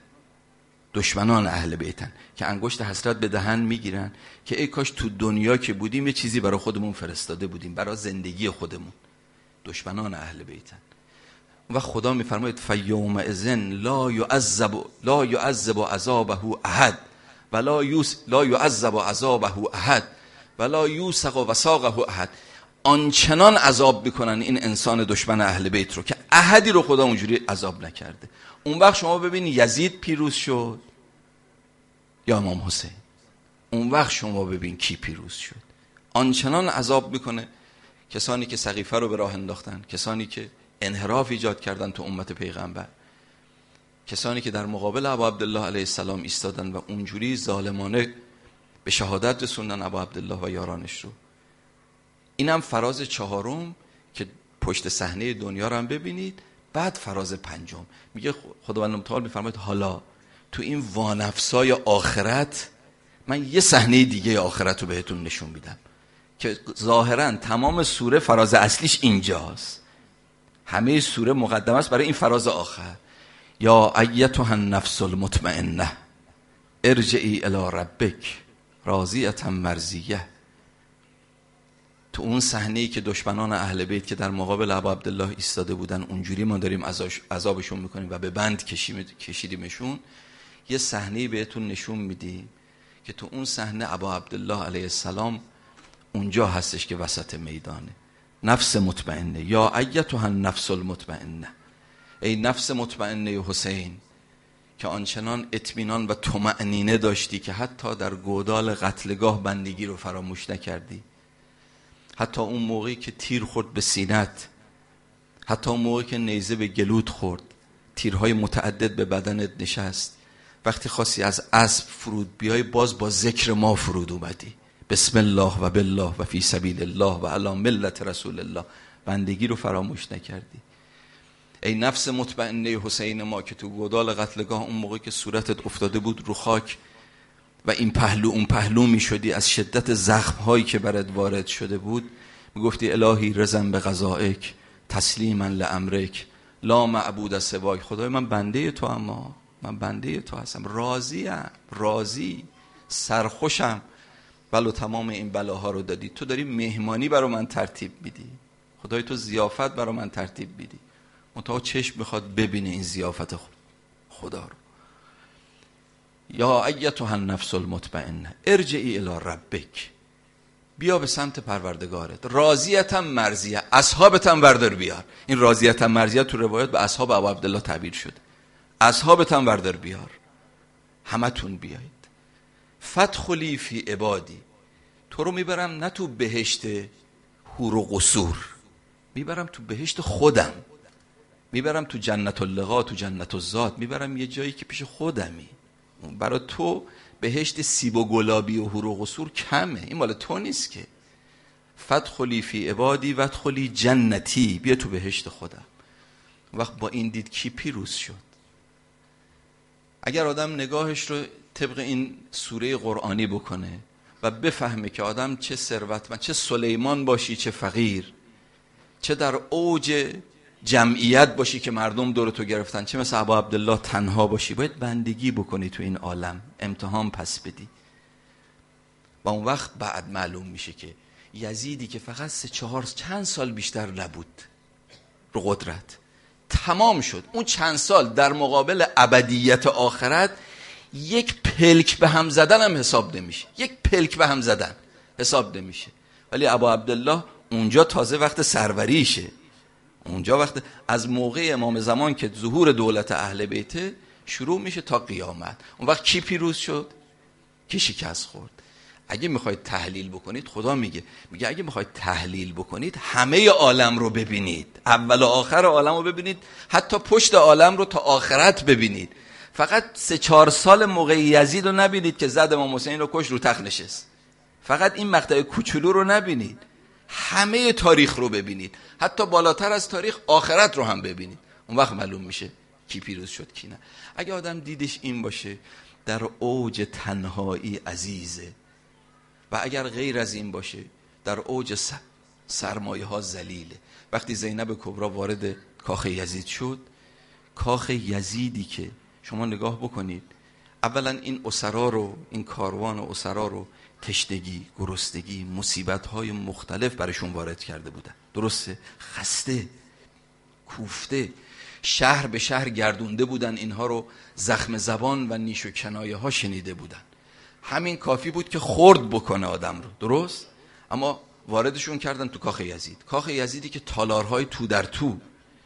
بیتن که انگشت حسرت به دهن میگیرن که ای کاش تو دنیا که بودیم یه چیزی برای خودمون فرستاده بودیم، برای زندگی خودمون. دشمنان اهل بیتن. و خدا میفرماید فیومئذ لا یعذب عذابه احد لا یعذب عذابه احد ولا یوثق وثاقه احد. آنچنان عذاب میکنن این انسان دشمن اهل بیت رو که احدی رو خدا اونجوری عذاب نکرده. اون وقت شما ببین یزید پیروز شد یا امام حسین، اون وقت شما ببین کی پیروز شد. آنچنان عذاب میکنه کسانی که سقیفه رو به راه انداختن، کسانی که انحراف ایجاد کردن تو امت پیغمبر، کسانی که در مقابل ابا عبدالله علیه السلام ایستادن و اونجوری ظالمانه به شهادت رسوندن ابا عبدالله و یارانش رو. اینم فراز چهارم که پشت صحنه دنیا رو هم ببینید. بعد فراز پنجم میگه خداوند متعال میفرماید حالا تو این وانفسای آخرت من یه صحنه دیگه آخرت رو بهتون نشون میدم که ظاهرا تمام سوره فراز اصلیش اینجاست. همه سوره مقدمه است برای این فراز آخر. یا ایتها النفس المطمئنه ارجعی الی ربک راضیة مرضیه. تو اون صحنه‌ای که دشمنان اهل بیت که در مقابل ابا عبدالله ایستاده بودن اونجوری ما داریم عذابشون میکنیم و به بند کشیدیمشون، یه صحنه‌ای بهتون نشون میدیم که تو اون صحنه ابا عبدالله علیه السلام اونجا هستش که وسط میدانه. نفس مطمئنه، یا ایتها النفس المطمئنه، ای نفس مطمئنه حسین که آنچنان اطمینان و طمأنینه داشتی که حتی در گودال قتلگاه بندگی رو فراموش نکردی، حتی اون موقعی که تیر خورد به سینت، حتی اون موقعی که نیزه به گلوت خورد تیرهای متعدد به بدنت نشست، وقتی خواستی از اسب فرود بیای باز با ذکر ما فرود اومدی، بسم الله و بالله و فی سبیل الله و علی ملت رسول الله، بندگی رو فراموش نکردی. ای نفس مطمئنه حسین ما که تو گودال قتلگاه اون موقع که صورتت افتاده بود رو خاک و این پهلو اون پهلو می شدی از شدت زخم هایی که برات وارد شده بود، می گفتی الهی رضا به قضائک تسلیما لامرک لا معبود سواک. خدای من بنده تو، اما من بنده تو هستم، راضی سرخوشم، ولو تمام این بلاها رو دادی. تو داری مهمانی برای من ترتیب میدی، خدای تو ضیافت برای من ترتیب میدی، منتها چشم میخواد ببینه این ضیافت خدا رو. یا ایتها النفس المطمئنه ارجعی الی ربک، بیا به سمت پروردگارت، راضیتا مرضیه، اصحابتم وردار بیار. این راضیتا مرضیه تو روایت به اصحاب ابو عبدالله تعبیر شده، اصحابتم وردار بیار، همتون بیایید. فادخلی فی عبادی، تو رو میبرم نه تو بهشت حور و قصور، میبرم تو بهشت خودم، میبرم تو جنت اللقا، تو جنت الذات، میبرم یه جایی که پیش خودمی. برای تو بهشت سیب و گلابی و حور و قصور کمه، این مال تو نیست که. فادخلی فی عبادی وادخلی جنتی، بیا تو بهشت خودم. وقت با این دید کی پیروز شد؟ اگر آدم نگاهش رو طبق این سوره قرآنی بکنه و بفهمه که آدم چه ثروتمند، چه سلیمان باشی چه فقیر، چه در اوج جمعیت باشی که مردم دور تو گرفتن، چه مثل ابا عبدالله تنها باشی، باید بندگی بکنی تو این عالم، امتحان پس بدی. و اون وقت بعد معلوم میشه که یزیدی که فقط 3-4 چند سال بیشتر نبود رو قدرت، تمام شد اون چند سال در مقابل ابدیت آخرت یک پلک به هم زدن هم حساب نمیشه، یک پلک به هم زدن حساب نمیشه. ولی ابا عبدالله اونجا تازه وقت سروریشه، اونجا وقت از موقع امام زمان که ظهور دولت اهل بیته شروع میشه تا قیامت. اون وقت کی پیروز شد؟ کی شکست خورد؟ اگه میخواید تحلیل بکنید، خدا میگه اگه میخواید تحلیل بکنید همه عالم رو ببینید، اول و آخر عالم رو ببینید، حتی پشت عالم رو تا آخرت ببینید. فقط 3-4 سال موقع یزید رو نبینید که زد امام حسین رو کش رو تخت نشست، فقط این مقطع کوچولو رو نبینید، همه تاریخ رو ببینید، حتی بالاتر از تاریخ آخرت رو هم ببینید. اون وقت معلوم میشه کی پیروز شد کی نه. اگه آدم دیدش این باشه در اوج تنهایی عزیزه، و اگر غیر از این باشه در اوج سرمایه ها ذلیله. وقتی زینب کبرا وارد کاخ یزید شد، کاخ یزیدی که شما نگاه بکنید، اولا این اسرا رو، این کاروان اسرا رو تشنگی، گرسنگی، مصیبت‌های مختلف برشون وارد کرده بودن، درسته؟ خسته، کوفته، شهر به شهر گردونده بودن، اینها رو زخم زبان و نیش و کنایه ها شنیده بودن. همین کافی بود که خرد بکنه آدم رو، درست؟ اما واردشون کردن تو کاخ یزید، کاخ یزیدی که تالارهای تو در تو،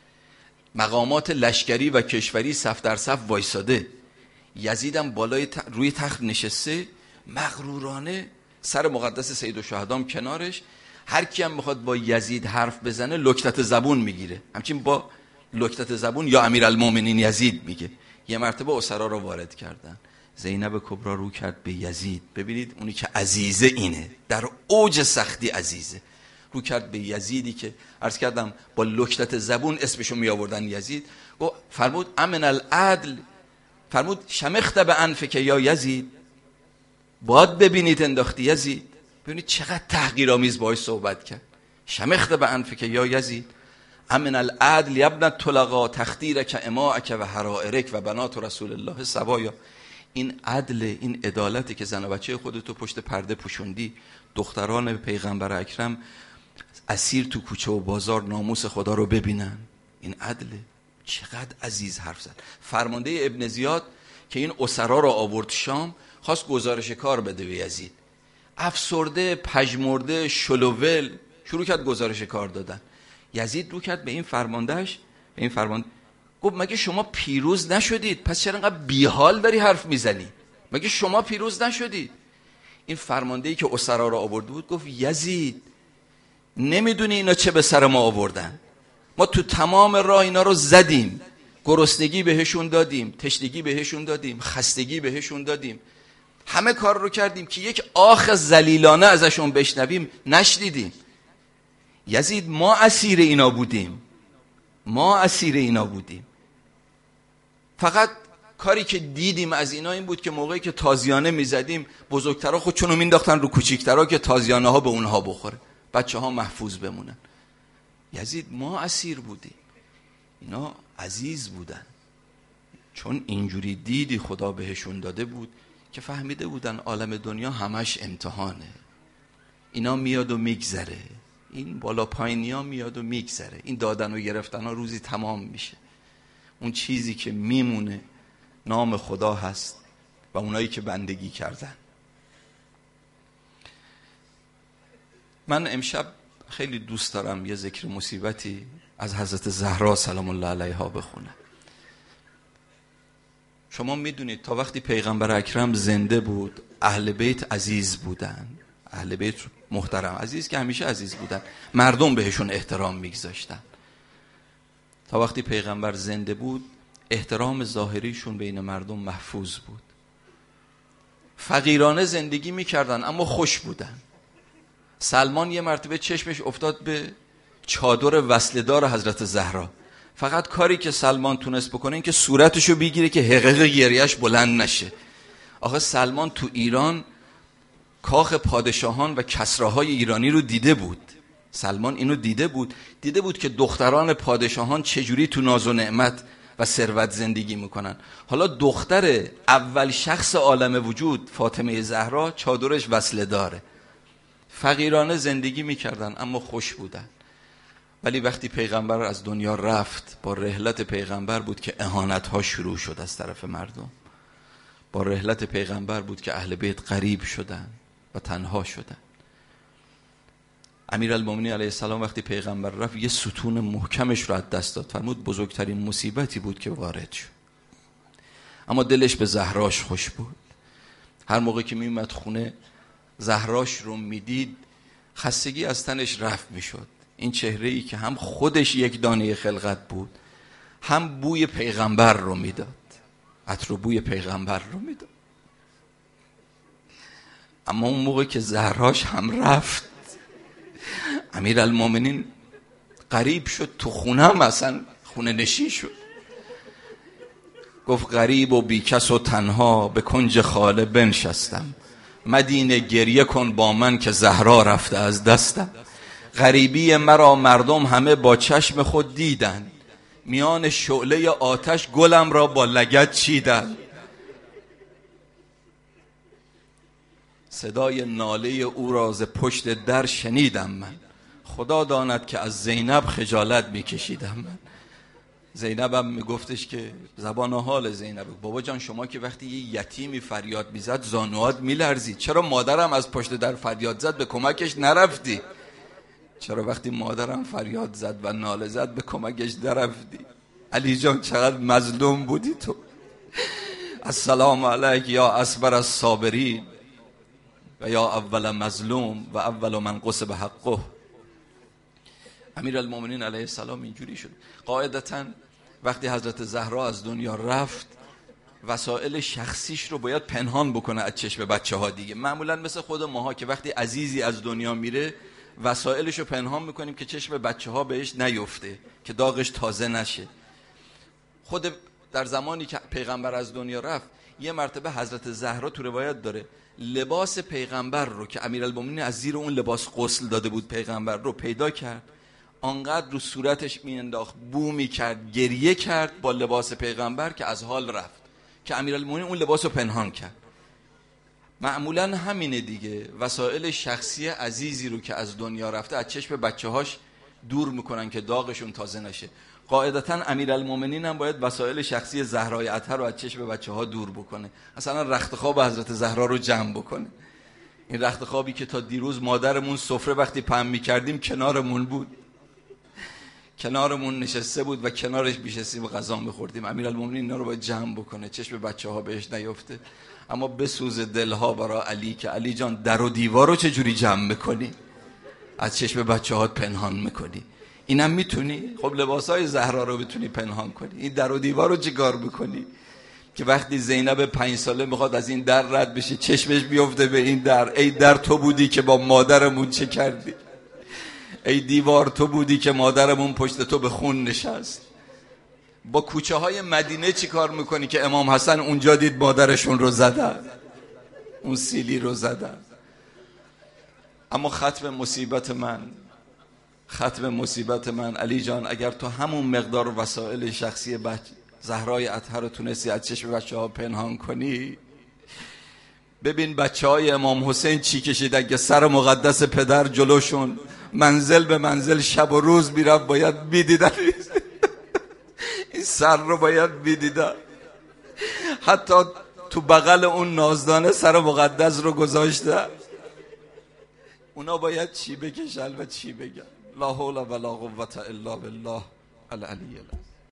مقامات لشکری و کشوری صف در صف وایساده، یزیدم بالای روی تخت نشسته مغرورانه، سر مقدس سید الشهدام کنارش، هر کی هم میخواد با یزید حرف بزنه لکتت زبون میگیره، همچین با لکتت زبون یا امیرالمومنین یزید میگه. یه مرتبه اسرا رو وارد کردن، زینب کبرا رو کرد به یزید، ببینید اونی که عزیزه اینه، در اوج سختی عزیزه، رو کرد به یزیدی که عرض کردم با لکتت زبون اسمشو می آوردن یزید، و فرمود امن العدل، فرمود شمخت به انفک یا یزید، باید ببینید انداختی یزید. ببینید چقدر تحقیرآمیز باهاش صحبت کرد، شمخت به انفک یا یزید، امن العدل یبن الطلقا تخدیرک اماعک و حرائرک و بنات رسول الله سوایا. این عدل، این عدالتی که زن و بچه خودتو پشت پرده پوشوندی، دختران پیغمبر اکرم اسیر تو کوچه و بازار ناموس خدا رو ببینن، این عدله. چقدر عزیز حرف زد. فرمانده ابن زیاد که این اسرا رو آورد شام، خواست گزارش کار بده به یزید، افسرده، پژمرده، شلوول شروع کرد گزارش کار دادن. یزید رو کرد به این فرماندهش، به این فرمانده گفت مگه شما پیروز نشدید؟ پس چرا انقدر بیحال داری حرف میزنی؟ مگه شما پیروز نشدید؟ این فرماندهی که اسرا رو آورده بود گفت یزید نمیدونی اینا چه به سر ما آوردن، ما تو تمام راه اینا رو زدیم، گرسنگی بهشون دادیم، تشنگی بهشون دادیم، خستگی بهشون دادیم، همه کار رو کردیم که یک آخ ذلیلانه ازشون بشنویم نشنیدیم. یزید ما اسیر اینا بودیم، ما اسیر اینا بودیم. فقط کاری که دیدیم از اینا این بود که موقعی که تازیانه میزدیم بزرگترها خودشونو مینداختن رو کوچیکترها که تازیانه ها به اونها بخوره، بچه ها محفوظ بمونن. یزید ما اسیر بودیم، اینا عزیز بودن، چون اینجوری دیدی خدا بهشون داده بود که فهمیده بودن عالم دنیا همش امتحانه، اینا میاد و میگذره، این بالا پایینی ها میاد و میگذره، این دادن و گرفتن ها روزی تمام میشه. اون چیزی که میمونه نام خدا هست و اونایی که بندگی کردن. من امشب خیلی دوست دارم یه ذکر مصیبتی از حضرت زهرا سلام الله علیها بخونم. شما میدونید تا وقتی پیغمبر اکرم زنده بود اهل بیت عزیز بودن، اهل بیت محترم، عزیز که همیشه عزیز بودن، مردم بهشون احترام میگذاشتن. تا وقتی پیغمبر زنده بود احترام ظاهریشون بین مردم محفوظ بود، فقیرانه زندگی میکردن اما خوش بودن. سلمان یه مرتبه چشمش افتاد به چادر وصله‌دار حضرت زهرا، فقط کاری که سلمان تونست بکنه این که صورتشو بگیره که حقیق گریهش بلند نشه. آخه سلمان تو ایران کاخ پادشاهان و کسراهای ایرانی رو دیده بود، سلمان اینو دیده بود که دختران پادشاهان چجوری تو ناز و نعمت و ثروت زندگی میکنن. حالا دختر اول شخص عالم وجود فاطمه زهرا چادرش وصله داره، فقیرانه زندگی میکردن اما خوش بودن. ولی وقتی پیغمبر از دنیا رفت، با رحلت پیغمبر بود که اهانت‌ها شروع شد از طرف مردم، با رحلت پیغمبر بود که اهل بیت غریب شدن و تنها شدن. امیرالمومنین علیه السلام وقتی پیغمبر رفت یه ستون محکمش رو از دست داد، فرمود بزرگترین مصیبتی بود که وارد شد. اما دلش به زهراش خوش بود، هر موقع که میومد خونه زهراش رو میدید خستگی از تنش رفت میشد. این چهره‌ای که هم خودش یک دانه خلقت بود، هم بوی پیغمبر رو میداد، عطر و بوی پیغمبر رو میداد. اما اون موقع که زهراش هم رفت امیرالمومنین غریب شد، تو خونه هم اصلا خونه نشین شد. گفت غریب و بیکس و تنها به کنج خانه بنشستم، مدینه گریه کن با من که زهرا رفته از دستم. غریبی مرا مردم همه با چشم خود دیدن، میان شعله آتش گلم را با لگد چیدن. صدای ناله او را ز پشت در شنیدم من، خدا داند که از زینب خجالت میکشیدم من. زینبم میگفتش که زبان حال زینب، بابا جان شما که وقتی یه یتیمی فریاد میزد زانوات میلرزید، چرا مادرم از پشت در فریاد زد به کمکش نرفتی؟ چرا وقتی مادرم فریاد زد و ناله زد به کمکش نرفتی؟ علی جان چقدر مظلوم بودی تو. السلام علیک یا اصبر الصابرین و یا اول مظلوم و اول من غصب حقه. امیرالمومنین علیه السلام اینجوری شد. قاعدتاً وقتی حضرت زهرا از دنیا رفت وسایل شخصیش رو باید پنهان بکنه از چشم بچه ها دیگه. معمولاً مثل خود ماها که وقتی عزیزی از دنیا میره وسایلش رو پنهان میکنیم که چشم بچه ها بهش نیفته، که داغش تازه نشه. خود در زمانی که پیغمبر از دنیا رفت یه مرتبه حضرت زهرا تو روایت داره لباس پیغمبر رو که امیرالمومنین از زیر اون لباس غسل داده بود پیغمبر رو پیدا کرد، آنقدر رو صورتش میانداخت، بو میکرد، گریه کرد با لباس پیغمبر که از حال رفت، که امیرالمومنین اون لباس رو پنهان کرد. معمولا همینه دیگه، وسایل شخصی عزیزی رو که از دنیا رفته از چشم بچه‌هاش دور میکنن که داغشون تازه نشه. قاعدتاً امیرالمومنین هم باید وسایل شخصی زهرای اطهر رو از چشم بچه‌ها دور بکنه، مثلا رخت خواب حضرت زهرا رو جمع بکنه. این رخت خوابی که تا دیروز مادرمون سفره وقتی پهن می‌کردیم کنارمون بود، کنارمون نشسته بود و کنارش نشستیم و غذا می‌خوردیم، امیرالمومنین اینا رو باید جمع بکنه چشم بچه‌ها بهش نیفته. اما بسوز دلها برای علی که علی جان در و دیوار رو چجوری جمع می‌کنی؟ از چشم بچه‌هات پنهان می‌کنی. اینم میتونی؟ خب لباسای زهرا رو بتونی پنهان کنی، این در و دیوار رو چیکار بکنی که وقتی زینب 5 ساله میخواد از این در رد بشه چشمش بیفته به این در، ای در تو بودی که با مادرمون چه کردی، ای دیوار تو بودی که مادرمون پشت تو به خون نشست. با کوچه های مدینه چی کار میکنی که امام حسن اونجا دید مادرشون رو زدن، اون سیلی رو زدن. اما ختم مصیبت من علی جان، اگر تو همون مقدار وسایل شخصی زهرای اطهر رو تونستی از چشم بچه ها پنهان کنی، ببین بچه های امام حسین چی کشید. اگه سر مقدس پدر جلوشون منزل به منزل شب و روز میرفت باید میدیدن این سر رو باید میدیدن. حتی تو بغل اون نازدانه سر مقدس رو گذاشته. اونا باید چی بکشن و چی بگن؟ لا حول ولا قوة الا بالله العلی العظیم.